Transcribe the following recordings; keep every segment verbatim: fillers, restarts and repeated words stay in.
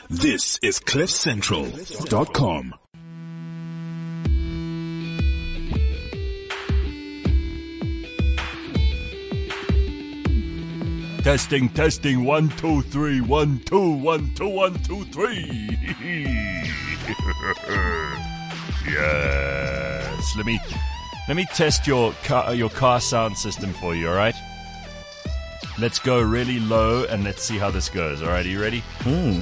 This is cliff central dot com. Testing, testing, one, two, three, one, two, one, two, one, two, three. Yes. Let me, let me test your car, your car sound system for you. All right. Let's go really low and let's see how this goes. All right, are you ready? Hmm.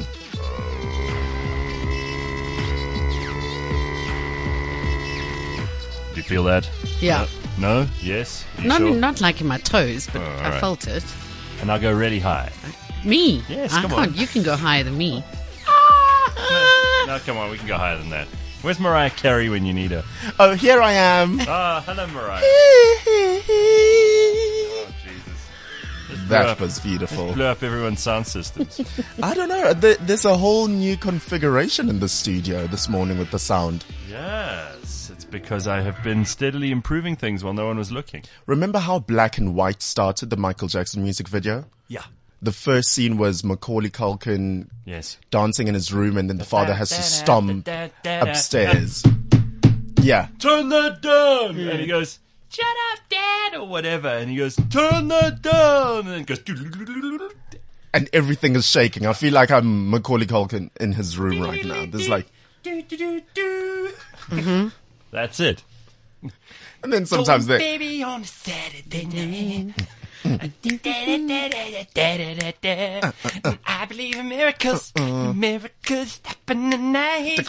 Do you feel that? Yeah. No? No? Yes? You Not sure? not like in my toes, but Oh, I right. felt it. And I'll go really high. Me? Yes, I come can't. on. You can go higher than me. No, no, come on, we can go higher than that. Where's Mariah Carey when you need her? Oh, here I am. Ah, hello, Mariah. Oh, Jesus. Just blew That up- was beautiful. Blew up everyone's sound systems. I don't know. There- There's a whole new configuration in the studio this morning with the sound. Yes, it's because I have been steadily improving things while no one was looking. Remember how Black and White started, the Michael Jackson music video? Yeah. The first scene was Macaulay Culkin Yes. dancing in his room, and then the father has to stomp upstairs. Yeah. Turn that down! And he goes, shut up, Dad! Or whatever. And he goes, turn that down! And it goes, And everything is shaking. I feel like I'm Macaulay Culkin in his room right now. There's like, mm-hmm. That's it. and then sometimes they, Baby on a Saturday night. I believe in miracles. Miracles happen tonight.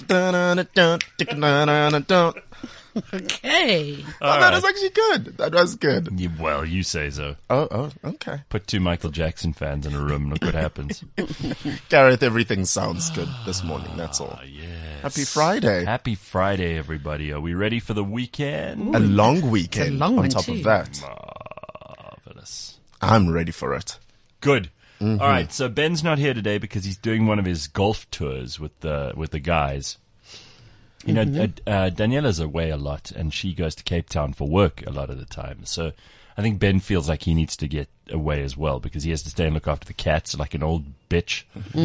Okay. Oh, that was actually good. That was good. Yeah, well, you say so. Oh, oh, okay. Put two Michael Jackson fans in a room. Look what happens. Gareth, everything sounds good this morning. That's all. Yes. Happy Friday. Happy Friday, everybody. Are we ready for the weekend? A long weekend It's a long on one top too. of that. Marvelous. I'm ready for it. Good. All right. So Ben's not here today because he's doing one of his golf tours with the with the guys. You know, uh, uh, Daniela's away a lot, and she goes to Cape Town for work a lot of the time. So I think Ben feels like he needs to get away as well because he has to stay and look after the cats like an old bitch.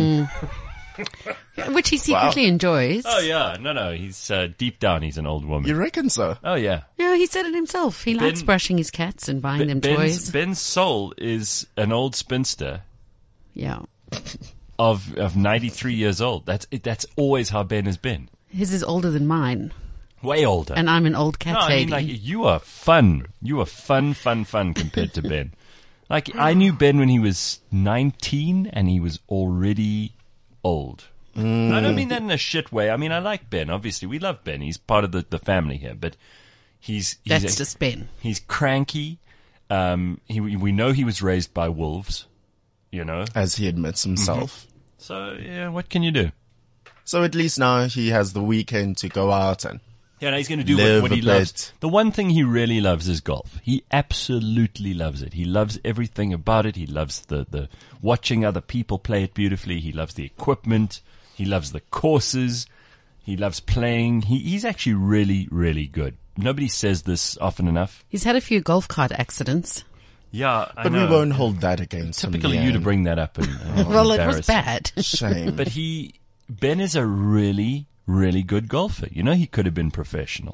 Which he secretly enjoys. Oh yeah, no, no. He's uh, deep down, he's an old woman. You reckon so? Oh yeah. Yeah, he said it himself. He likes Ben- brushing his cats and buying them Ben's, toys. Ben's soul is an old spinster Yeah. of of ninety-three years old. That's it, that's always how Ben has been. His is older than mine. Way older. And I'm an old cat no, I lady. mean, like, you are fun. You are fun, fun, fun compared to Ben. Like, I knew Ben when he was nineteen, and he was already old. I don't mean that in a shit way. I mean, I like Ben. Obviously, we love Ben. He's part of the, the family here. But he's... he's That's a- just Ben. He's cranky. Um, he, we know he was raised by wolves, you know. As he admits himself. So, yeah, what can you do? So at least now he has the weekend to go out and Yeah, no, he's going to do Live what, what he a loves. bit. The one thing he really loves is golf. He absolutely loves it. He loves everything about it. He loves the, the watching other people play it beautifully. He loves the equipment. He loves the courses. He loves playing. He, he's actually really, really good. Nobody says this often enough. He's had a few golf cart accidents. Yeah, I but know. we won't hold that against him. Typically you to Leanne. bring that up. And, and Well, it embarrass was him. bad. Shame. But he, Ben is a really, really good golfer. You know, he could have been professional.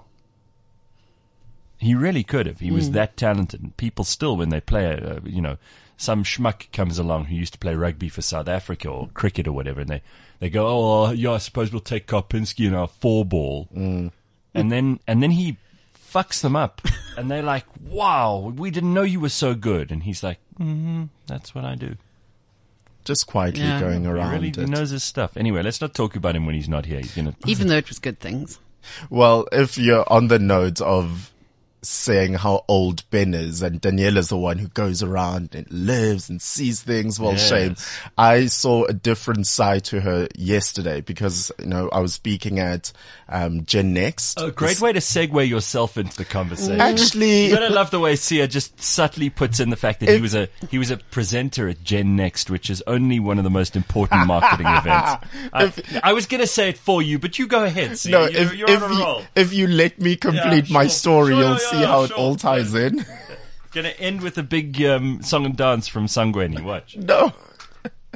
He really could have. He was that talented. And people still, when they play, uh, you know, some schmuck comes along who used to play rugby for South Africa or cricket or whatever, and they, they go, oh, yeah, I suppose we'll take Karpinski in our four ball. Mm. And then, and then he fucks them up. And they're like, wow, we didn't know you were so good. And he's like, mm-hmm, that's what I do. Just quietly Yeah. going He around really it. knows his stuff. Anyway, let's not talk about him when he's not here. He's gonna. Even though it was good things. Well, if you're on the note of saying how old Ben is, and Daniela's the one who goes around and lives and sees things, well, Yes. shame. I saw a different side to her yesterday because, you know, I was speaking at um, Gen Next. Oh, great way to segue yourself into the conversation. Actually, But I love the way Sia just subtly puts in the fact that he was a he was a presenter at Gen Next, which is only one of the most important marketing events. I, I was going to say it for you, but you go ahead. Sia. no, you're, if, you're if, on a you, roll. if you let me complete Yeah, my sure. story, Sure, you'll yeah, see yeah, how it sure. all ties in. Going to end with a big um, song and dance from Sangweni. Watch. No.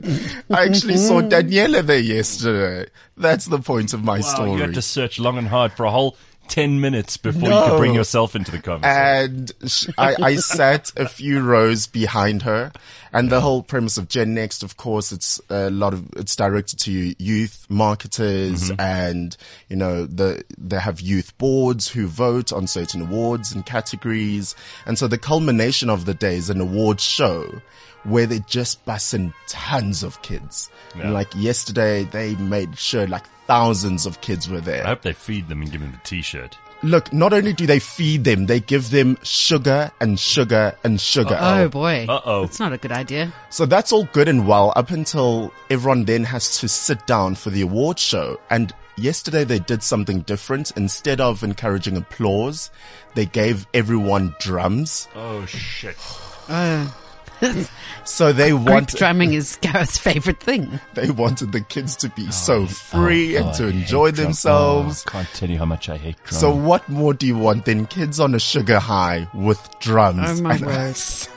I actually saw Daniela there yesterday. That's the point of my Wow, story. you had to search long and hard for a whole ten minutes before you No. could bring yourself into the conversation. And sh- I, I sat a few rows behind her, and the whole premise of Gen Next, of course, it's a lot of, it's directed to youth marketers, Mm-hmm. and, you know, the, they have youth boards who vote on certain awards and categories. And so the culmination of the day is an award show where they just bus in tons of kids. Yeah. And like yesterday, they made sure like thousands of kids were there. I hope they feed them and give them a T-shirt. Look, not only do they feed them, they give them sugar and sugar and sugar. Oh boy. Uh-oh. That's not a good idea. So that's all good and well up until everyone then has to sit down for the award show. And yesterday they did something different. Instead of encouraging applause, they gave everyone drums. Oh, shit. Oh. So they Group wanted, drumming is Gareth's favorite thing. they wanted the kids to be so free Oh, and to I hate enjoy drum- themselves. Oh, I can't tell you how much I hate drums. So what more do you want than kids on a sugar high with drums? Oh my And word.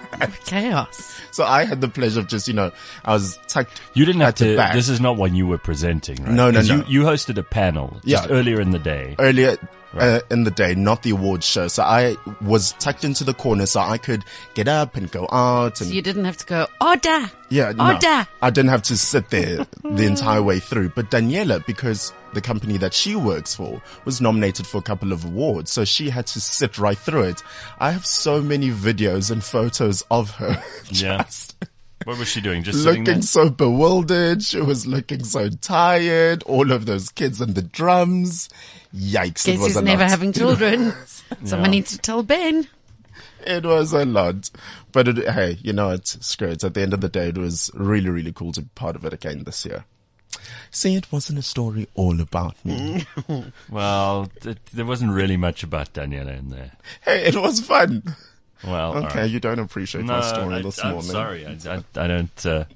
Chaos. So I had the pleasure of just, you know, I was tucked You didn't have at the to. back. This is not one you were presenting, right? No, no, 'Cause no. You, you hosted a panel just Yeah. earlier in the day. earlier uh, in the day, not the awards show. So I was tucked into the corner so I could get up and go out. And So you didn't have to go, order. yeah, no, Order. I didn't have to sit there the entire way through. But Daniela, because the company that she works for was nominated for a couple of awards, so she had to sit right through it. I have so many videos and photos of her. Yeah. just What was she doing? Just sitting looking there? so bewildered. She was looking so tired. All of those kids and the drums. Yikes. it Guess was he's a never lot. having children. Someone Yeah. needs to tell Ben. It was a lot. But it, hey, you know, it's screw it. At the end of the day, it was really, really cool to be part of it again this year. See, it wasn't a story all about me. Well, th- there wasn't really much about Daniela in there. Hey, it was fun. Well, all Okay, right. you don't appreciate No, my story I, this I'm morning. sorry. I, I, I don't. Uh...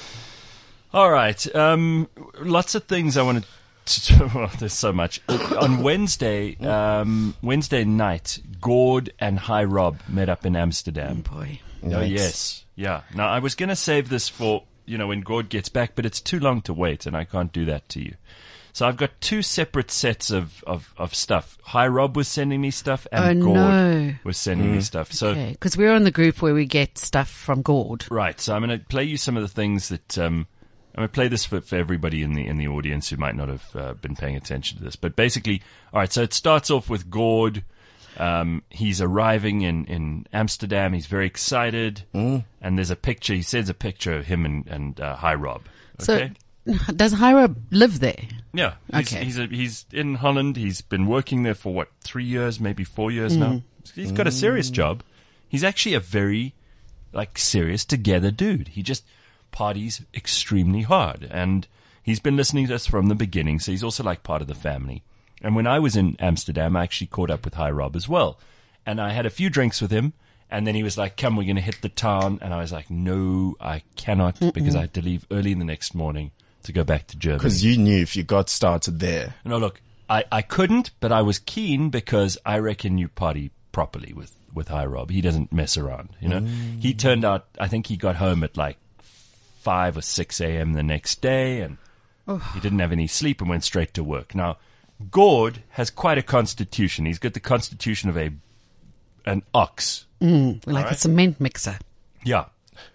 All right. Um, lots of things I wanted to. Well, there's so much. On Wednesday, um, Wednesday night, Gord and High Rob met up in Amsterdam. Boy. Oh Yikes. yes, yeah. Now I was going to save this for you know when Gord gets back, but it's too long to wait, and I can't do that to you. So I've got two separate sets of, of, of stuff. High Rob was sending me stuff, and Oh, Gord no. was sending me stuff. So Okay. Because we're on the group where we get stuff from Gord. right, so I'm going to play you some of the things that um, I'm going to play this for, for everybody in the in the audience who might not have uh, been paying attention to this. But basically, all right. So it starts off with Gord. Um, he's arriving in, in Amsterdam. He's very excited, and there's a picture. He sends a picture of him and and uh, High Rob. Okay. So does Hira live there? Yeah. He's, Okay. he's, a, he's in Holland. He's been working there for, what, three years, maybe four years now? He's got a serious job. He's actually a very, like, serious, together dude. He just parties extremely hard. And he's been listening to us from the beginning, so he's also, like, part of the family. And when I was in Amsterdam, I actually caught up with High Rob as well. And I had a few drinks with him. And then he was like, come, we're going to hit the town. And I was like, no, I cannot, because I had to leave early in the next morning to go back to Germany. Because you knew if you got started there. No, look, I, I couldn't, but I was keen because I reckon you party properly with, with High Rob. He doesn't mess around, you know. He turned out, I think he got home at like five or six a.m. the next day, and he didn't have any sleep and went straight to work. Now, Gord has quite a constitution. He's got the constitution of a an ox. Like right. a cement mixer. Yeah.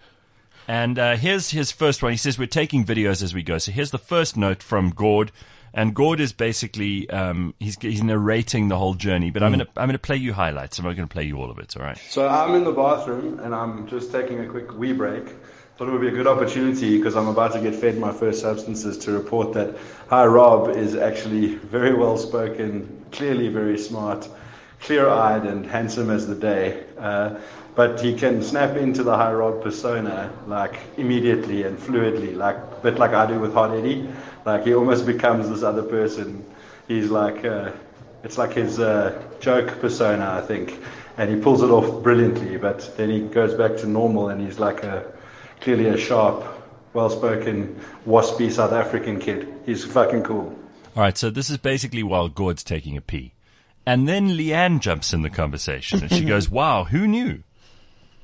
And uh, here's his first one. He says, we're taking videos as we go. So here's the first note from Gord. And Gord is basically, um, he's, he's narrating the whole journey. But I'm going to I'm gonna play you highlights. I'm not going to play you all of it, all right? So I'm in the bathroom and I'm just taking a quick wee break. Thought it would be a good opportunity because I'm about to get fed my first substances to report that High Rob is actually very well spoken, clearly very smart, clear-eyed and handsome as the day. Uh, but he can snap into the High Rob persona like immediately and fluidly, like a bit like I do with Hot Eddie. Like he almost becomes this other person. He's like, uh, it's like his uh, joke persona, I think, and he pulls it off brilliantly. But then he goes back to normal, and he's like a clearly a sharp, well-spoken, waspy South African kid. He's fucking cool. All right, so this is basically while Gord's taking a pee. And then Leanne jumps in the conversation, and she goes, wow, who knew?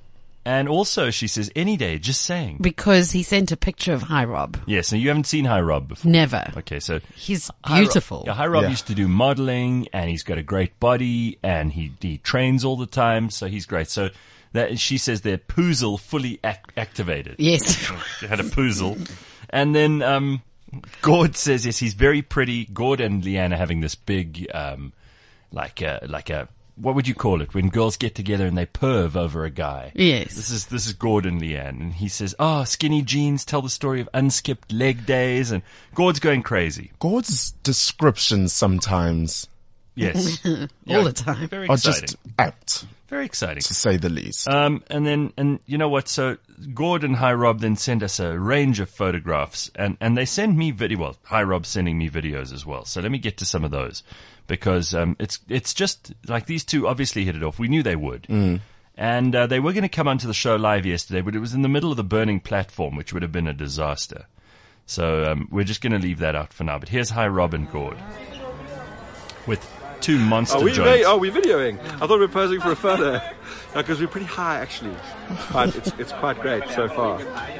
And also, she says, any day, just saying. Because he sent a picture of Hi Rob. Yes, and you haven't seen Hi Rob before. Never. Okay, so He's Hi Rob- beautiful. yeah, Hi Rob Yeah. used to do modeling, and he's got a great body, and he he trains all the time, so he's great. So that she says they're poozle fully ac- activated. Yes. They had a poozle, and then um, Gord says yes, he's very pretty. Gord and Leanne are having this big, um, like a like a. What would you call it when girls get together and they perv over a guy? Yes. This is this is Gordon Leanne, and he says, "Oh, skinny jeans tell the story of unskipped leg days," and Gord's going crazy. Gord's descriptions sometimes Yes, All the time. Very are exciting. just apt, Very exciting. to say the least. Um, and then, and you know what? So Gord and Hi Rob then send us a range of photographs, and, and they send me video. Well, Hi Rob's sending me videos as well. So let me get to some of those, because um, it's it's just like these two obviously hit it off. We knew they would, mm. and uh, they were going to come onto the show live yesterday, but it was in the middle of the burning platform, which would have been a disaster. So um, we're just going to leave that out for now. But here's Hi Rob and Gord with two monster Are we, joints. va- are we videoing? I thought we were posing for a photo. Because we're pretty high, actually. But it's, it's quite great so far.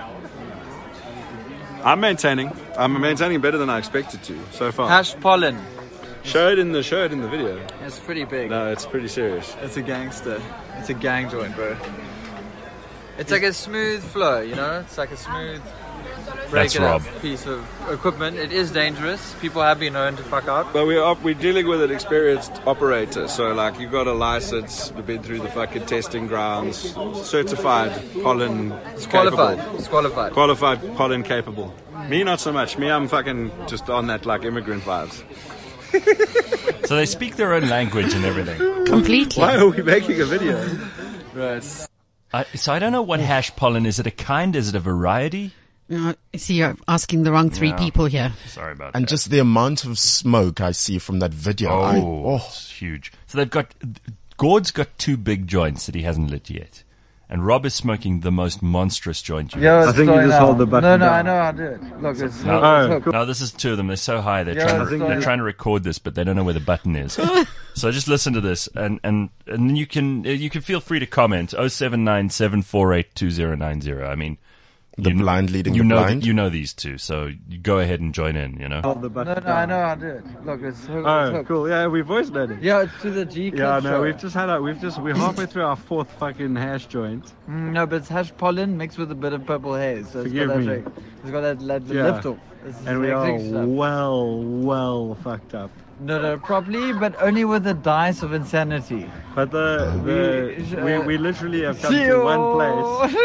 I'm maintaining. I'm maintaining better than I expected to so far. Hash pollen. Show it in the show it in the video. It's pretty big. No, it's pretty serious. It's a gangster. It's a gang joint, bro. It's like a smooth flow, you know? It's like a smooth break That's it Rob. up piece of equipment. It is dangerous. People have been known to fuck up. But we're up, we're dealing with an experienced operator, so like you've got a license, we've been through the fucking testing grounds, certified pollen It's qualified. capable. It's qualified. Qualified pollen capable. Me not so much. Me I'm fucking just on that like immigrant vibes. So they speak their own language and everything. Completely. Why are we making a video? Right. I, so I don't know what hash pollen is. It a kind? Is it a variety? Uh, see, you're asking the wrong three Yeah. people here. Sorry about And that. just the amount of smoke I see from that video. oh, I, oh. it's huge. So they've got Gord's got two big joints that he hasn't lit yet, and Rob is smoking the most monstrous joint. You've Yeah, I think you just hold the button No, no, down. I know how to do it. Look, it's, No, Oh, it's hooked. no, this is two of them. They're so high. They're Yeah, trying I to think they're that- trying to record this, but they don't know where the button is. So just listen to this, and and and then you can you can feel free to comment. Oh seven nine seven four eight two zero nine zero. I mean, The you, blind leading you the know blind. you know these two, so you go ahead and join in. You know. Hold the No, button no, I down. know how to do it. Look, it's hooked. it's Oh, hooked. cool. Yeah, we're voice learning. Yeah, it's to the G Clip Yeah, show. no, we've just had a, we've just, we're halfway through our fourth fucking hash joint. Mm, no, but it's hash pollen mixed with a bit of purple haze. So it's Forgive got that, me. shake- it's got that, that Yeah. lift off. This is And we the are exact stuff. well, well fucked up. No, no, properly, but only with the dice of insanity. But the, the We- we, we literally have come to one place.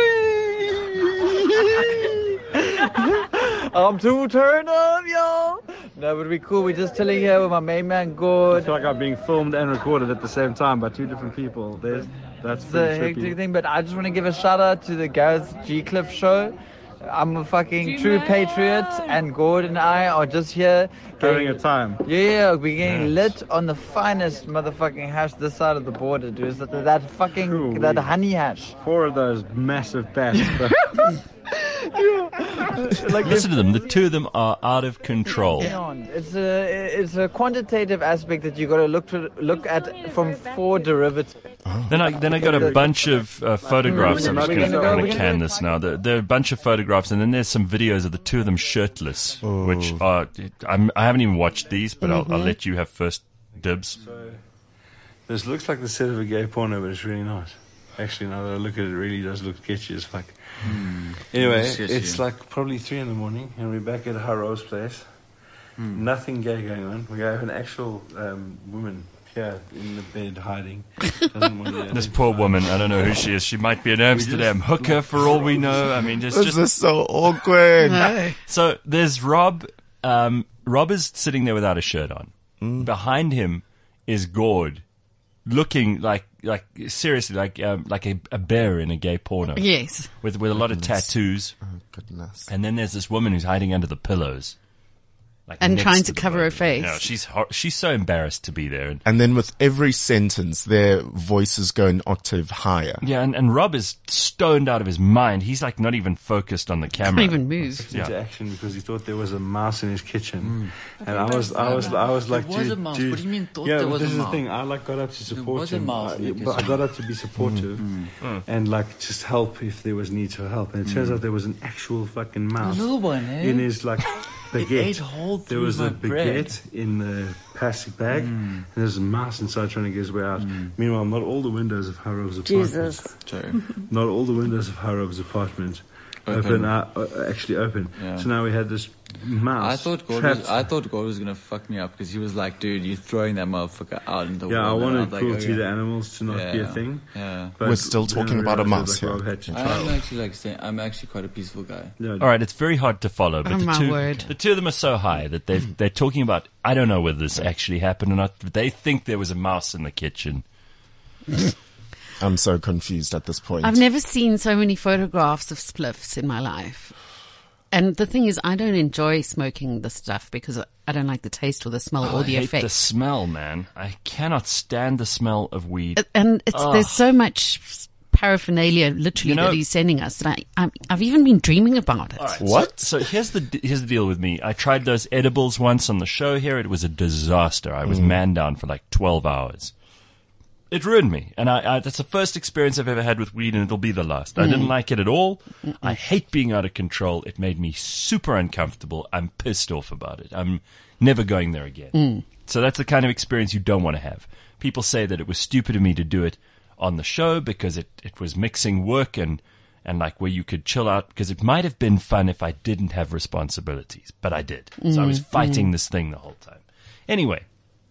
I'm too turned up, y'all. No, but we cool. We're just chilling here with my main man, I Gord. feel like I'm being filmed and recorded at the same time by two different people. There's, that's It's a pretty hectic trippy. thing, but I just want to give a shout out to the Gareth G Cliff show. I'm a fucking true patriot, and Gord and I are just here Having getting- a time. Yeah, yeah, we're getting lit on the finest motherfucking hash this side of the border, dude. It's that, that fucking, Ooh, that wee. honey hash. Four of those massive bats. Like Listen to them. The two of them are out of control. beyond. It's a it's a quantitative aspect that you got to look to look at from four derivatives. Then I then I got a bunch of uh, photographs. I'm just We're going gonna go- we're to gonna can go- this now. There, there are a bunch of photographs, and then there's some videos of the two of them shirtless, which are I'm, I haven't even watched these, but I'll, I'll let you have first dibs. This looks like the set of a gay porno, but it's really not. Actually, now that I look at it, it really does look sketchy as fuck. Anyway, it's like probably three in the morning, and we're back at Haro's place. Nothing gay going on. We have an actual um, woman here in the bed hiding. Doesn't want to This poor woman, I don't know who she is. She might be an Amsterdam hooker for all we know. I mean, just This just is so awkward. No. so there's Rob. Um, Rob is sitting there without a shirt on. Behind him is Gord, looking like like seriously like um, like a, a bear in a gay porno Yes. with with a lot of tattoos. Oh, goodness. And then there's this woman who's hiding under the pillows. Like And next trying to the cover her podium. face. You know, she's hor- she's so embarrassed to be there. And, And then with every sentence, their voices go an octave higher. yeah, and, and Rob is stoned out of his mind. He's like not even focused on the camera. Can't even move. Yeah. into action because he thought there was a mouse in his kitchen, and I was, I was, I was There like, was dude, a mouse. dude. What do you mean thought yeah, there but was this a is the mouse? thing. I like got up to support was a him, mouse in I, the but I kitchen. got up to be supportive and like just help if there was need for help. And it turns out there was an actual fucking mouse little one, eh? in his like baguette. ate a hole there through was my a bread. baguette in the plastic bag, and there's a mouse inside trying to get his way out. Meanwhile, not all the windows of Harob's apartment. Sorry. Not all the windows of Harob's apartment open, Open. uh, uh, actually open. Yeah. So now we had this mouse. I thought God trapped. was, I thought God was gonna fuck me up because he was like, dude, you're throwing that motherfucker out in the yeah, I world. And wanted was cruelty like, to okay. animals to not yeah, be a thing. Yeah. But We're still then talking I about a realized mouse that, like, here. Rob had to I'm try. actually like saying, I'm actually quite a peaceful guy. Yeah, All right, it's very hard to follow, but Oh, the my two word. the two of them are so high that they they're talking about. I don't know whether this actually happened or not, but they think there was a mouse in the kitchen. I'm so confused at this point. I've never seen so many photographs of spliffs in my life. And the thing is, I don't enjoy smoking the stuff because I don't like the taste or the smell Oh, or the I hate effect. the smell, man. I cannot stand the smell of weed. It- and it's, Ugh. there's so much paraphernalia, literally, You know- that he's sending us. That I, I'm, I've even been dreaming about it. All right, What? So, so here's the here's the deal with me. I tried those edibles once on the show here. It was a disaster. I was man down for like twelve hours. It ruined me, and I, I that's the first experience I've ever had with weed, and it'll be the last. I didn't like it at all. I hate being out of control. It made me super uncomfortable. I'm pissed off about it. I'm never going there again. So that's the kind of experience you don't want to have. People say that it was stupid of me to do it on the show because it, it was mixing work and, and like where you could chill out, because it might have been fun if I didn't have responsibilities, but I did. So I was fighting this thing the whole time. Anyway,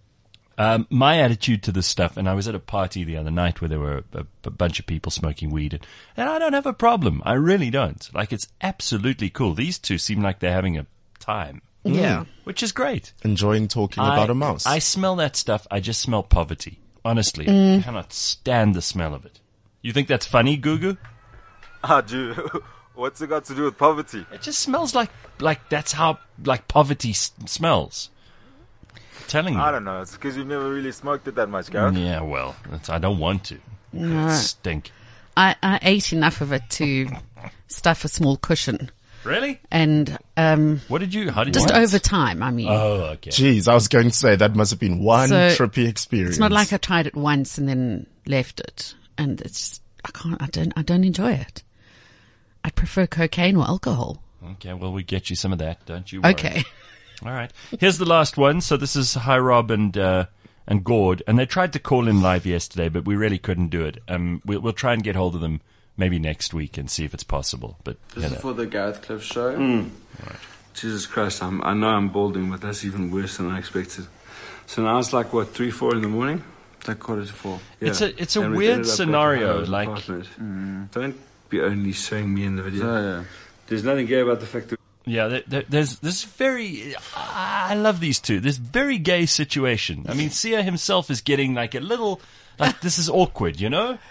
um, my attitude to this stuff, and I was at a party the other night where there were a, a bunch of people smoking weed, and, and I don't have a problem. I really don't. Like, it's absolutely cool. These two seem like they're having a time, Yeah. which is great. Enjoying talking I, about a mouse. I smell that stuff. I just smell poverty. Honestly, I cannot stand the smell of it. You think that's funny, Gugu? Ah, dude, what's it got to do with poverty? It just smells like like that's how like poverty s- smells. I'm telling you. I don't know. It's because you've never really smoked it that much, Gareth. Yeah, well, that's, I don't want to. No. It stink. I, I ate enough of it to stuff a small cushion. Really? And um, What did you? How did just you? over time, I mean. Oh, okay. Jeez, I was going to say that must have been one So, trippy experience. It's not like I tried it once and then left it. And it's just, I can't, I don't, I don't enjoy it. I'd prefer cocaine or alcohol. Okay, well, we get you some of that. Don't you worry. Okay. All right. Here's the last one. So this is Hi Rob and uh, and Gord, and they tried to call in live yesterday, but we really couldn't do it. Um, we'll, we'll try and get hold of them maybe next week and see if it's possible. But you This know. is for the Gareth Cliff show. Jesus Christ, I'm, I know I'm balding, but that's even worse than I expected. So now it's like, what, three, four in the morning? Like quarter to four. It's a it's a And we weird ended up at scenario. her Like, apartment. Don't be only showing me in the video. Oh, yeah. There's nothing gay about the fact that yeah, there, there, there's this very. I love these two. This very gay situation. I mean, Sia himself is getting like a little. Like, this is awkward, you know.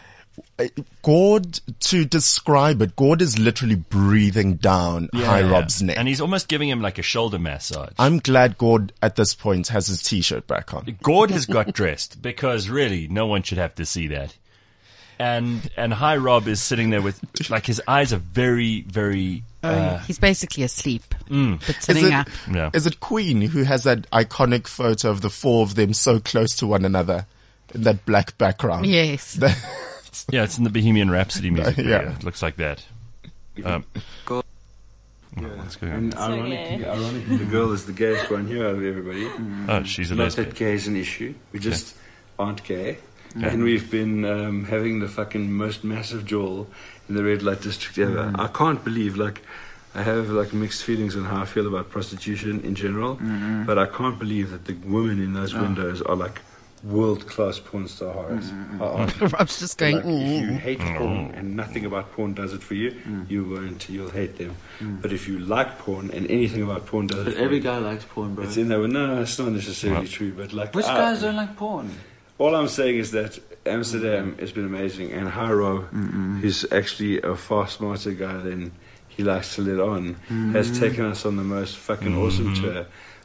Gord, to describe it, Gord is literally breathing down Hi Rob's neck. And he's almost giving him like a shoulder massage. I'm glad Gord at this point has his t-shirt back on. Gord has got dressed because really no one should have to see that. And and Hi Rob is sitting there with like his eyes are very very. Uh, He's basically asleep, but Is sitting it, up. Yeah. is it Queen who has that iconic photo of the four of them so close to one another in that black background? Yes. yeah, it's in the Bohemian Rhapsody music. Yeah. video. It looks like that. Um, Go- oh, what's going on? And ironically, ironically, the girl is the gayest one here out of everybody. Oh, she's a Not lesbian. that gay is an issue. We just aren't gay. And we've been um, having the fucking most massive jaw in the red light district ever. I can't believe, like, I have like mixed feelings on how I feel about prostitution in general, but I can't believe that the women in those windows are like world-class porn star horrors. Are- Rob's just going, Like, if you mm. hate porn and nothing about porn does it for you, you won't. You'll hate them. But if you like porn and anything about porn does it But for every you, guy likes porn, bro. it's in there. No, no, it's not necessarily true. But like, Which I- guys don't like porn? all I'm saying is that Amsterdam has been amazing, and Hyro, who's actually a far smarter guy than he likes to let on, has taken us on the most fucking awesome tour.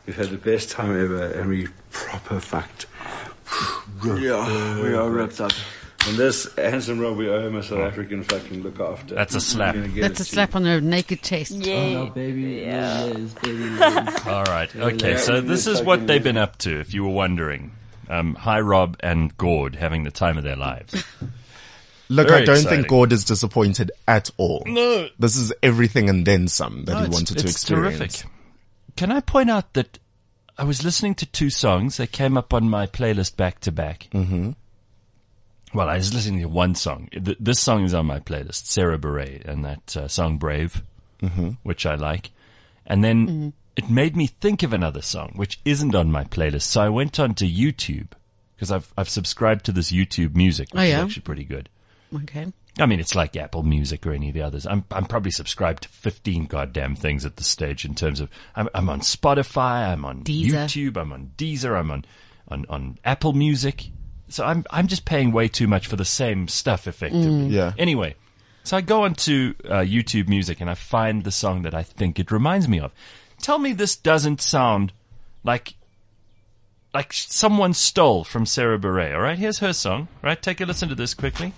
We've had the best time ever, and we proper fucked. Yeah, we are ripped up. And this handsome Rob, we owe him a South African fucking look after. That's a slap. That's a slap on her naked chest. Yeah. Oh, no, baby, yeah. Liz, baby Liz. All right. Okay. So this is what they've been up to, if you were wondering. Um, hi, Rob and Gord having the time of their lives. Look, Very I don't exciting. think Gord is disappointed at all. No. This is everything and then some that No, he it's- wanted to it's experience. terrific. Can I point out that I was listening to two songs. They came up on my playlist back to back. Mm-hmm. Well, I was listening to one song. Th- This song is on my playlist, Sarah Bareilles, and that uh, song Brave, mm-hmm. which I like. And then mm-hmm. it made me think of another song, which isn't on my playlist. So I went onto YouTube, because I've, I've subscribed to this YouTube Music, which oh, yeah? is actually pretty good. Okay. I mean, it's like Apple Music or any of the others. I'm I'm probably subscribed to fifteen goddamn things at this stage in terms of I'm I'm on Spotify, I'm on Deezer. YouTube, I'm on Deezer, I'm on, on, on Apple Music. So I'm I'm just paying way too much for the same stuff effectively. Mm. Yeah. Anyway, so I go onto uh, YouTube Music and I find the song that I think it reminds me of. Tell me this doesn't sound like like someone stole from Sarah Bareilles. All right, here's her song. Right, take a listen to this quickly.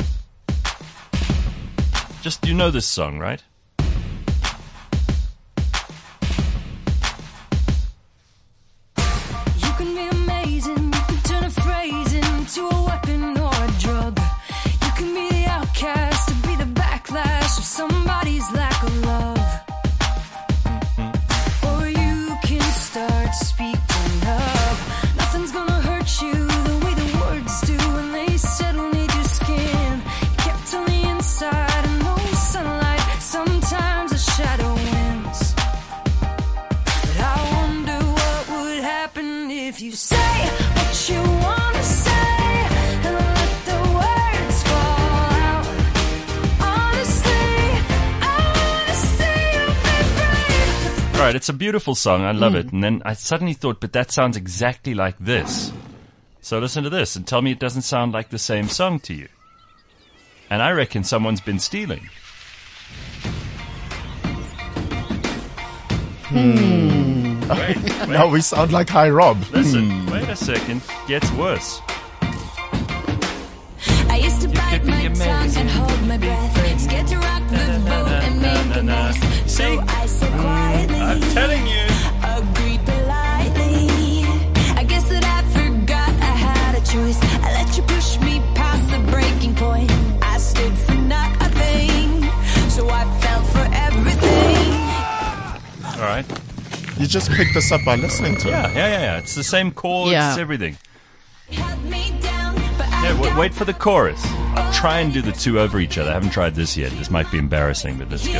Just, you know this song, right? You can be amazing, you can turn a phrase into a weapon or a drug. You can be the outcast to be the backlash of somebody's lack of love. Or you can start speaking up. Nothing's gonna hurt you the way the words do when they settle near your skin. You kept on the inside. Sometimes a shadow wins. But I wonder what would happen if you say what you want to say and let the words fall out. Honestly, I want to see you be brave. All right, it's a beautiful song. I love mm. it. And then I suddenly thought, but that sounds exactly like this. So listen to this and tell me it doesn't sound like the same song to you. And I reckon someone's been stealing. Hmm. Wait, wait. Now we sound like Hi Rob. Listen, hmm. wait a second. Gets worse. I used to bite my tongue and hold my breath. Scared to rock the boat and make a mess. So I said quietly, I'm telling you. Agreed politely. I guess that I forgot I had a choice. I let you push me past the breaking point. I stood for nothing, so I fell for everything. All right. You just picked this up by listening to yeah, it. Yeah, yeah, yeah. It's the same chords, yeah. everything. Down, yeah, w- wait for the chorus. I'll try and do the two over each other. I haven't tried this yet. This might be embarrassing, but let's go.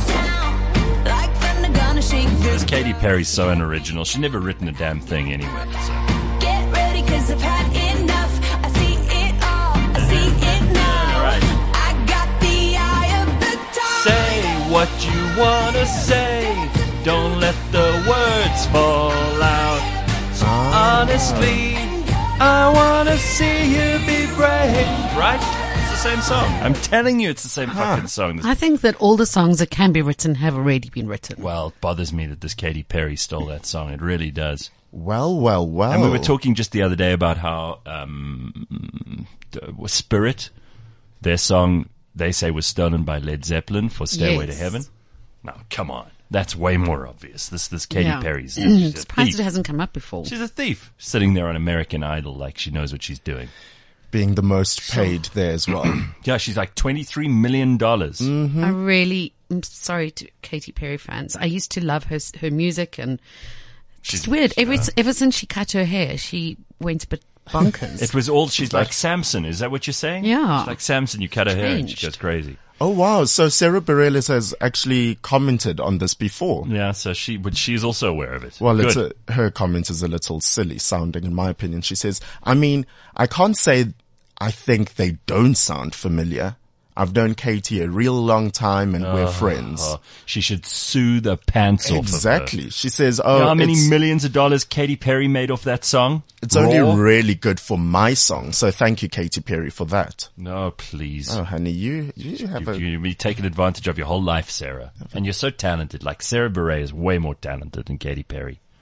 Like this Katy Perry's so unoriginal. She's never written a damn thing anyway. So. Get ready, cause I've had enough. I see it all. I see it now. All right. I got the eye of the tiger. Say what you wanna say. Don't let the words fall out. Ah. Honestly, I wanna see you be brave. Right? It's the same song. I'm telling you, it's the same huh. fucking song. This I think that all the songs that can be written have already been written. Well, it bothers me that this Katy Perry stole that song. It really does. Well, well, well. And we were talking just the other day about how um, Spirit, their song, they say was stolen by Led Zeppelin for Stairway yes. to Heaven. No, come on. That's way more obvious. This this Katy yeah. Perry's she's a surprised thief. it hasn't come up before. She's a thief, sitting there on American Idol like she knows what she's doing. Being the most paid there as well. Yeah, she's like twenty-three million dollars. Mm-hmm. I really, I'm sorry to Katy Perry fans. I used to love her her music, and She's it's weird. Ever, uh, ever since she cut her hair, she went a bit bonkers. It was all, she's like, like Samson. Is that what you're saying? Yeah. She's like Samson. You cut her hair and she Changed. goes crazy. Oh, wow. So Sarah Bareilles has actually commented on this before. Yeah, so she, but she's also aware of it. Well, it's Good. a, her comment is a little silly sounding, in my opinion. She says, I mean, I can't say I think they don't sound familiar. I've known Katy a real long time and we're Oh, friends. oh, she should sue the pants off of her. Exactly. She says, oh, You know how many it's, millions of dollars Katy Perry made off that song? it's only Raw? really good for my song. So thank you, Katy Perry, for that. No, please. Oh, honey, you, you have You've, a... you've been taking advantage of your whole life, Sarah. And you're so talented. Like, Sarah Bareilles is way more talented than Katy Perry.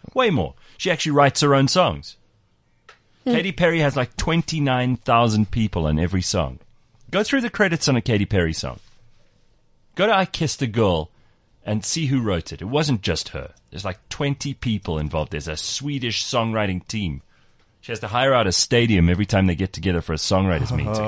Way more. She actually writes her own songs. Hmm. Katy Perry has like twenty-nine thousand people on every song. Go through the credits on a Katy Perry song. Go to I Kissed a Girl and see who wrote it. It wasn't just her. There's like twenty people involved. There's a Swedish songwriting team. She has to hire out a stadium every time they get together for a songwriters meeting.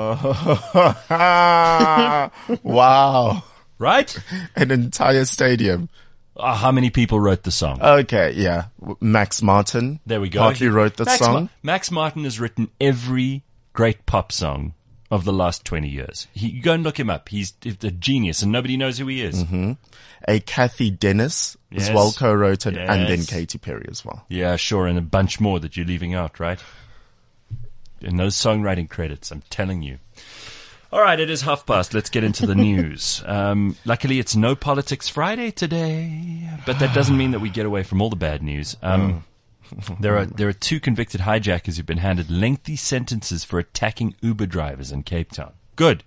Wow. Right? An entire stadium. Uh, how many people wrote the song? Okay, yeah. Max Martin. There we go. Partly wrote the Max song. Ma- Max Martin has written every great pop song of the last twenty years. He, you go and look him up. He's a genius and nobody knows who he is. Mm-hmm. A Kathy Dennis Yes. as well co-wrote it, Yes. and then Katy Perry as well. Yeah, sure. And a bunch more that you're leaving out, right? In those songwriting credits, I'm telling you. All right, it is half past. Let's get into the news. Um, luckily, it's No Politics Friday today, but that doesn't mean that we get away from all the bad news. Um, there are there are two convicted hijackers who've been handed lengthy sentences for attacking Uber drivers in Cape Town. Good.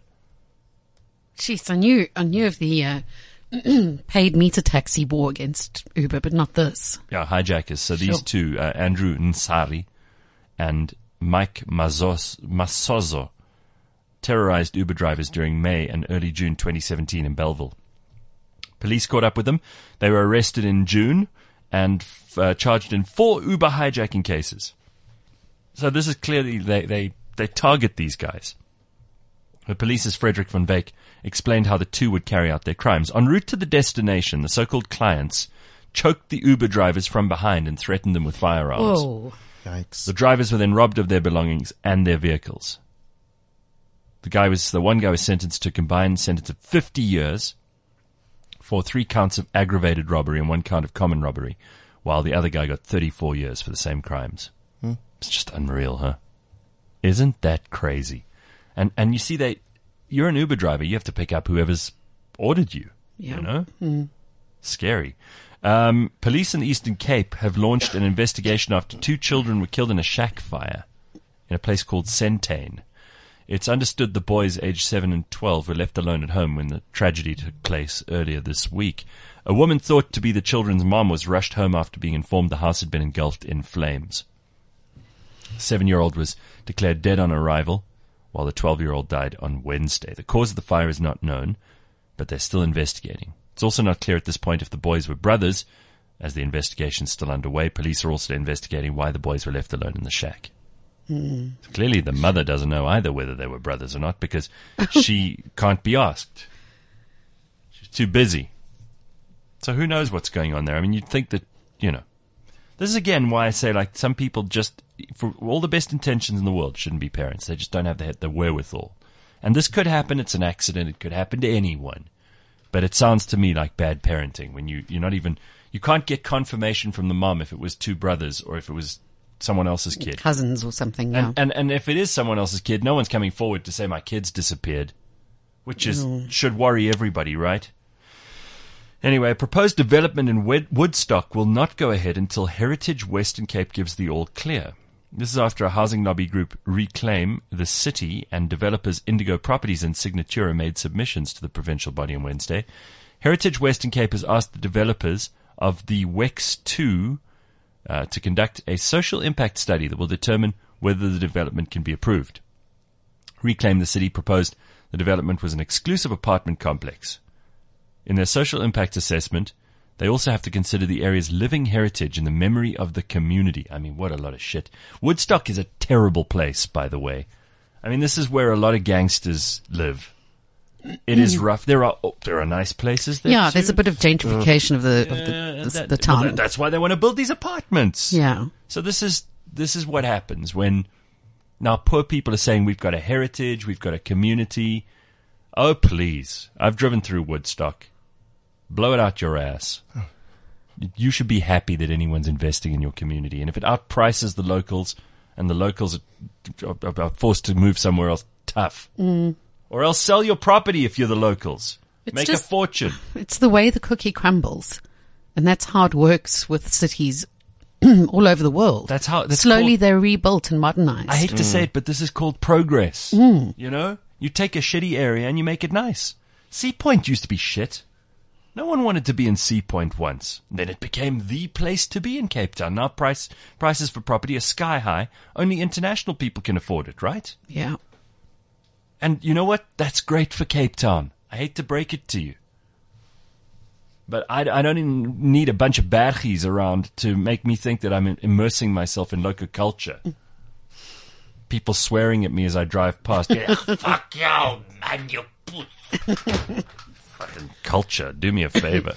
Jeez, I knew, I knew of the uh, paid meter taxi war against Uber, but not this. Yeah, hijackers. So these Sure. two, uh, Andrew Nsari and Mike Mazos, Masozo, terrorized Uber drivers during May and early June twenty seventeen in Belleville. Police caught up with them. They were arrested in June and uh, charged in four Uber hijacking cases. So this is clearly, they, they, they target these guys. The police's Frederick van Beek explained how the two would carry out their crimes. En route to the destination, the so-called clients choked the Uber drivers from behind and threatened them with firearms. Whoa. Yikes. The drivers were then robbed of their belongings and their vehicles. The guy was, the one guy was sentenced to a combined sentence of fifty years for three counts of aggravated robbery and one count of common robbery, while the other guy got thirty-four years for the same crimes. Hmm. It's just unreal, huh? Isn't that crazy? And, and you see that you're an Uber driver, you have to pick up whoever's ordered you. Yeah. You know? Mm. Scary. Um, police in the Eastern Cape have launched an investigation after two children were killed in a shack fire in a place called Centane. It's understood the boys aged seven and twelve were left alone at home when the tragedy took place earlier this week. A woman thought to be the children's mom was rushed home after being informed the house had been engulfed in flames. The seven-year-old was declared dead on arrival, while the twelve-year-old died on Wednesday. The cause of the fire is not known, but they're still investigating. It's also not clear at this point if the boys were brothers, as the investigation is still underway. Police are also investigating why the boys were left alone in the shack. Mm. So clearly the mother doesn't know either whether they were brothers or not because she can't be asked. She's too busy. So who knows what's going on there? I mean, you'd think that, you know, this is again why I say, like, some people just, for all the best intentions in the world, shouldn't be parents. They just don't have the, the wherewithal. And this could happen. It's an accident. It could happen to anyone. But it sounds to me like bad parenting when you, you're not even, you can't get confirmation from the mom if it was two brothers or if it was someone else's kid. Cousins or something, yeah. And, and, and if it is someone else's kid, no one's coming forward to say my kid's disappeared, which is, Mm. should worry everybody, right? Anyway, a proposed development in Wed- Woodstock will not go ahead until Heritage Western Cape gives the all clear. This is after a housing lobby group, Reclaim the City, and developers Indigo Properties and Signatura made submissions to the provincial body on Wednesday. Heritage Western Cape has asked the developers of the W E X two uh, to conduct a social impact study that will determine whether the development can be approved. Reclaim the City proposed the development was an exclusive apartment complex. In their social impact assessment, they also have to consider the area's living heritage and the memory of the community. I mean, what a lot of shit. Woodstock is a terrible place, by the way. I mean, this is where a lot of gangsters live. It is rough. There are oh, there are nice places there. Yeah, too. there's a bit of gentrification of the of Yeah, the, the, that- the well, town. that- that's why they want to build these apartments. Yeah. So this is this is what happens when now poor people are saying we've got a heritage, we've got a community. Oh please, I've driven through Woodstock. Blow it out your ass. You should be happy that anyone's investing in your community, and if it outprices the locals, and the locals are, are, are forced to move somewhere else, tough. Mm. Or else sell your property if you're the locals. It's Make just- a fortune. It's the way the cookie crumbles. And that's how it works with cities all over the world. That's how that's Slowly called- they're rebuilt and modernized. I hate to say it, but this is called progress. Mm. You know? You take a shitty area and you make it nice. Sea Point used to be shit. No one wanted to be in Sea Point once. Then it became the place to be in Cape Town. Now price, prices for property are sky high. Only international people can afford it, right? Yeah. And you know what? That's great for Cape Town. I hate to break it to you. But I, I don't even need a bunch of bergies around to make me think that I'm immersing myself in local culture. People swearing at me as I drive past. Yeah, fuck you, man, you fucking culture. Do me a favor.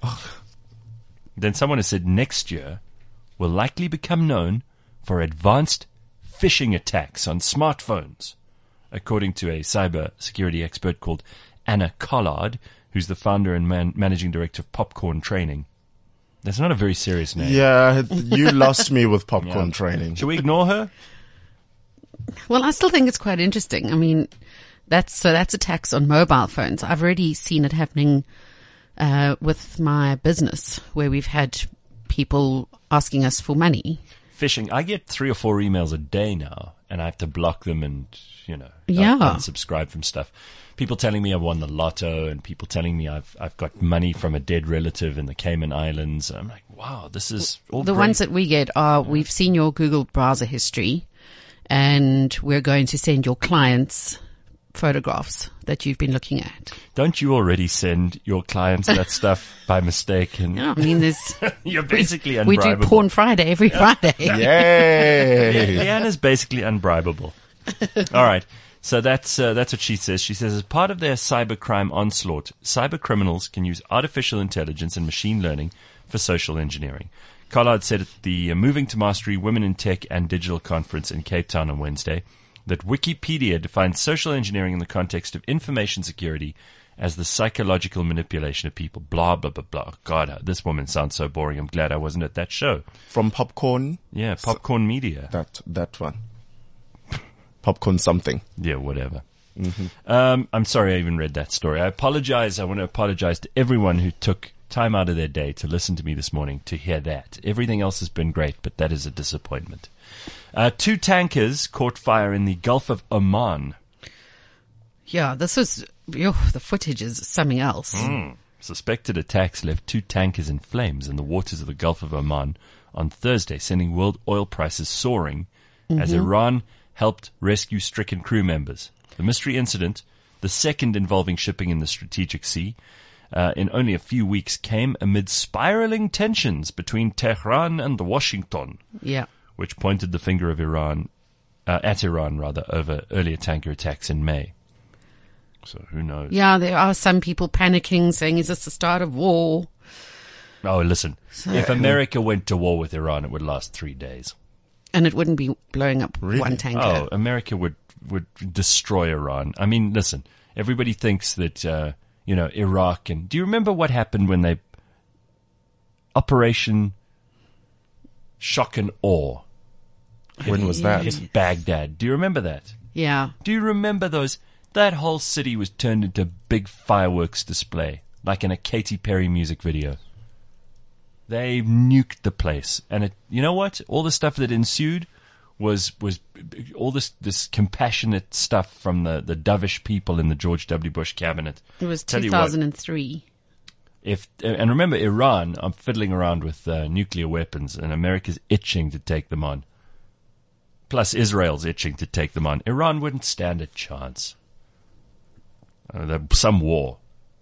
Then someone has said next year will likely become known for advanced phishing attacks on smartphones, according to a cyber security expert called Anna Collard, who's the founder and man- managing director of Popcorn Training. That's not a very serious name. Yeah, you lost me with Popcorn Yeah. Training. Should we ignore her? Well, I still think it's quite interesting. I mean, that's so that's attacks on mobile phones. I've already seen it happening uh, with my business, where we've had people asking us for money. Phishing. I get three or four emails a day now, and I have to block them and, you know, Yeah. unsubscribe from stuff. People telling me I won the lotto, and people telling me I've I've got money from a dead relative in the Cayman Islands. I'm like, wow, this is all The great. ones that we get are, we've seen your Google browser history, and we're going to send your clients photographs that you've been looking at. Don't you already send your clients that stuff by mistake? And Yeah, I mean, there's you're basically we do unbribable. Porn Friday every Friday. Yay! Leanna's basically unbribable. All right. So that's uh, that's what she says. She says, as part of their cybercrime onslaught, cyber criminals can use artificial intelligence and machine learning for social engineering. Collard said at the uh, Moving to Mastery Women in Tech and Digital Conference in Cape Town on Wednesday that Wikipedia defines social engineering in the context of information security as the psychological manipulation of people. Blah, blah, blah, blah. God, this woman sounds so boring. I'm glad I wasn't at that show. From Popcorn? Yeah, Popcorn Media. That that one. Popcorn something. Yeah, whatever. Mm-hmm. Um, I'm sorry I even read that story. I apologize. I want to apologize to everyone who took time out of their day to listen to me this morning to hear that. Everything else has been great, but that is a disappointment. Uh, two tankers caught fire in the Gulf of Oman. Yeah, this was, yo, the footage is something else. Mm. Suspected attacks left two tankers in flames in the waters of the Gulf of Oman on Thursday, sending world oil prices soaring as Mhm. Iran helped rescue stricken crew members. The mystery incident, the second involving shipping in the Strategic Sea, uh, in only a few weeks, came amid spiraling tensions between Tehran and Washington, Yeah. which pointed the finger of Iran uh, at Iran rather over earlier tanker attacks in May. So who knows? Yeah, there are some people panicking, saying, is this the start of war? Oh, listen, So- if America went to war with Iran, it would last three days. And it wouldn't be blowing up one tanker. Oh, America would, would destroy Iran. I mean, listen, everybody thinks that, uh, you know, Iraq and, do you remember what happened when they, Operation Shock and Awe? When was that? Hit Baghdad. Do you remember that? Yeah. Do you remember those? That whole city was turned into a big fireworks display, like in a Katy Perry music video. They nuked the place, and it, you know what? All the stuff that ensued was was all this this compassionate stuff from the the dovish people in the George W. Bush cabinet. It was Tell two you what, thousand three. if and remember, Iran are fiddling around with uh, nuclear weapons, and America's itching to take them on. Plus, Israel's itching to take them on. Iran wouldn't stand a chance. Uh, there- some war.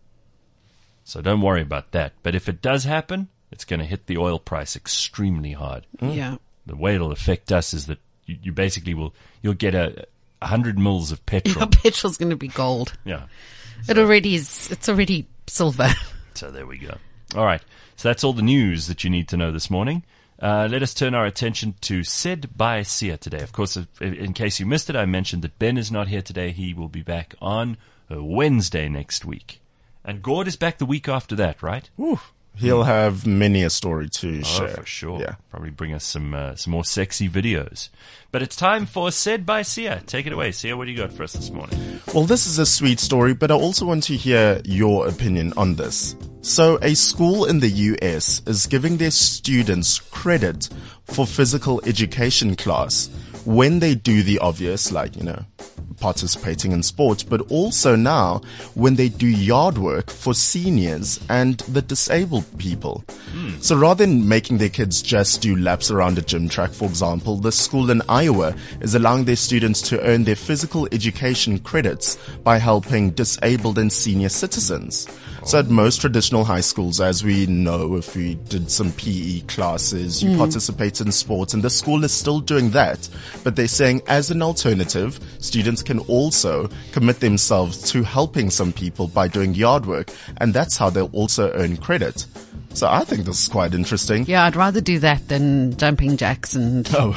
So don't worry about that. But if it does happen, it's going to hit the oil price extremely hard. Yeah. The way it'll affect us is that you, you basically will you'll get a, a hundred mils of petrol. Your petrol's going to be gold. Yeah. It already is. It's already silver. So there we go. All right. So that's all the news that you need to know this morning. Uh, let us turn our attention to Said by Sia today. Of course, if, in case you missed it, I mentioned that Ben is not here today. He will be back on Wednesday next week. And Gord is back the week after that, right? Ooh, he'll have many a story to Oh, share. for sure. Yeah. Probably bring us some uh, some more sexy videos. But it's time for Said by Sia. Take it away, Sia. What do you got for us this morning? Well, this is a sweet story, but I also want to hear your opinion on this. So, a school in the U S is giving their students credit for physical education class when they do the obvious, like, you know, participating in sport, but also now when they do yard work for seniors and the disabled people. Mm. So rather than making their kids just do laps around a gym track, for example, the school in Iowa is allowing their students to earn their physical education credits by helping disabled and senior citizens. So at most traditional high schools, as we know, if we did some P E classes, you mm. participate in sports, and the school is still doing that. But they're saying as an alternative, students can also commit themselves to helping some people by doing yard work, and that's how they'll also earn credit. So I think this is quite interesting. Yeah, I'd rather do that than jumping jacks and oh.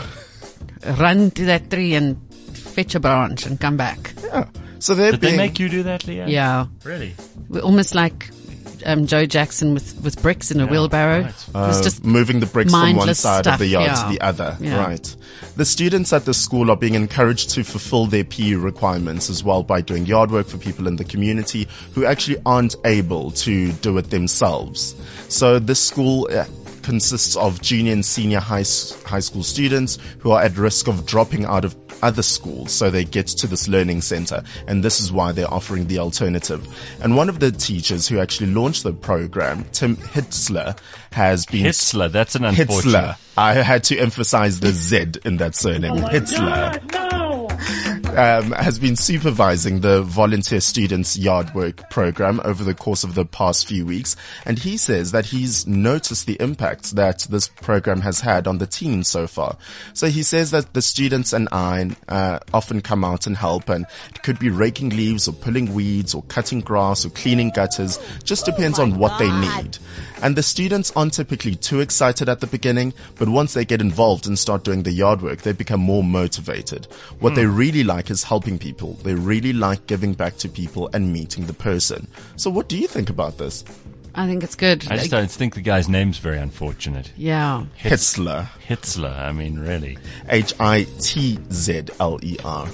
run to that tree and fetch a branch and come back. Yeah. So they're Did being, they make you do that, Leah? Yeah. Really? We're almost like um, Joe Jackson with, with bricks in a Yeah, wheelbarrow. right. It was Uh, just moving the bricks from one mindless side stuff, of the yard yeah. to the other. Yeah. Right. The students at the school are being encouraged to fulfill their P E requirements as well by doing yard work for people in the community who actually aren't able to do it themselves. So this school uh, consists of junior and senior high, s- high school students who are at risk of dropping out of other schools, so they get to this learning center, and this is why they're offering the alternative. And one of the teachers who actually launched the program, Tim Hitzler, has been Hitzler, that's an unfortunate. Hitzler. I had to emphasize the Z in that surname. Oh my Hitzler. God, no. Um, has been supervising the volunteer students yard work program over the course of the past few weeks. And he says that he's noticed the impact that this program has had on the teens so far. So he says that the students and I uh, often come out and help, and it could be raking leaves or pulling weeds or cutting grass or cleaning gutters. Just depends on what they need. And the students aren't typically too excited at the beginning, but once they get involved and start doing the yard work, they become more motivated. What Hmm. they really like is helping people. They really like giving back to people and meeting the person. So what do you think about this? I think it's good. I just don't think the guy's name's very unfortunate. Yeah. Hitzler. Hitzler, I mean, really. H I T Z L E R.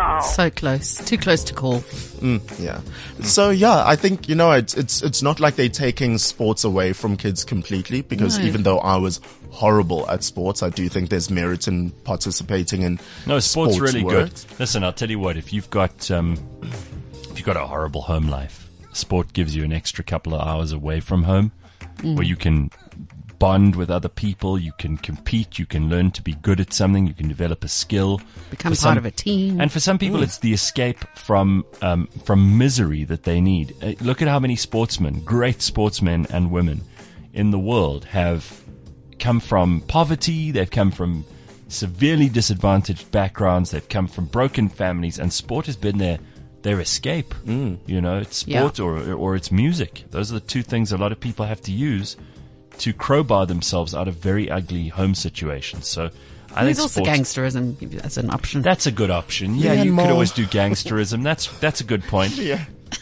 So close. Too close to call. Mm, yeah. So yeah, I think, you know, it's, it's, it's not like they're taking sports away from kids completely, because No. even though I was horrible at sports, I do think there's merit in participating in No, sports, sports really work. good. Listen, I'll tell you what, if you've got, um, if you've got a horrible home life, sport gives you an extra couple of hours away from home Mm. where you can bond with other people, you can compete, you can learn to be good at something, you can develop a skill. Become For part some- of a team. And for some people, Mm. it's the escape from um, from misery that they need. Uh, look at how many sportsmen, great sportsmen and women in the world have come from poverty, they've come from severely disadvantaged backgrounds, they've come from broken families, and sport has been their their escape. Mm. You know, it's sport Yeah. or or it's music. Those are the two things a lot of people have to use to crowbar themselves out of very ugly home situations. So I There's think also sports, gangsterism as an option. that's a good option. Yeah, Yeah, you more. could always do gangsterism. That's that's a good point. Yeah.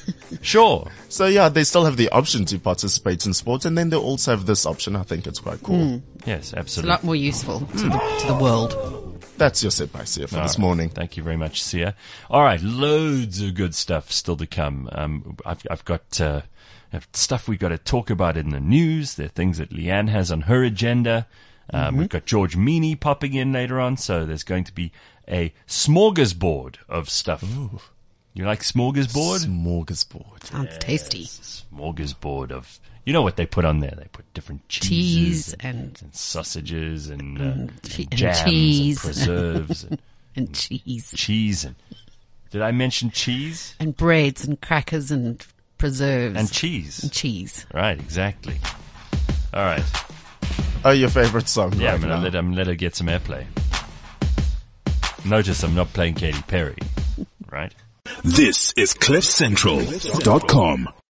Sure. So yeah, they still have the option to participate in sports, and then they also have this option. I think it's quite cool. Mm. Yes, It's a absolutely. lot more useful to the, to the world. That's your sit by Sia for All this right. morning. Thank you very much, Sia. All right, loads of good stuff still to come. Um, I've, I've got uh, have stuff we've got to talk about in the news. There are things that Leanne has on her agenda. Um, Mm-hmm. We've got George Meany popping in later on, so there's going to be a smorgasbord of stuff. Ooh. You like smorgasbord? Smorgasbord. Sounds tasty. Smorgasbord of, you know what they put on there? They put different cheeses Cheese and, and, and sausages and, uh, and, che- and and jams cheese. and preserves and and cheese. cheese and did I mention cheese And breads and crackers and preserves. and cheese? And cheese. Right, exactly. All right. Oh, your favorite song Yeah, right I'm gonna now. let I'm gonna let her get some airplay. Notice I'm not playing Katy Perry, right? This is cliff central dot com.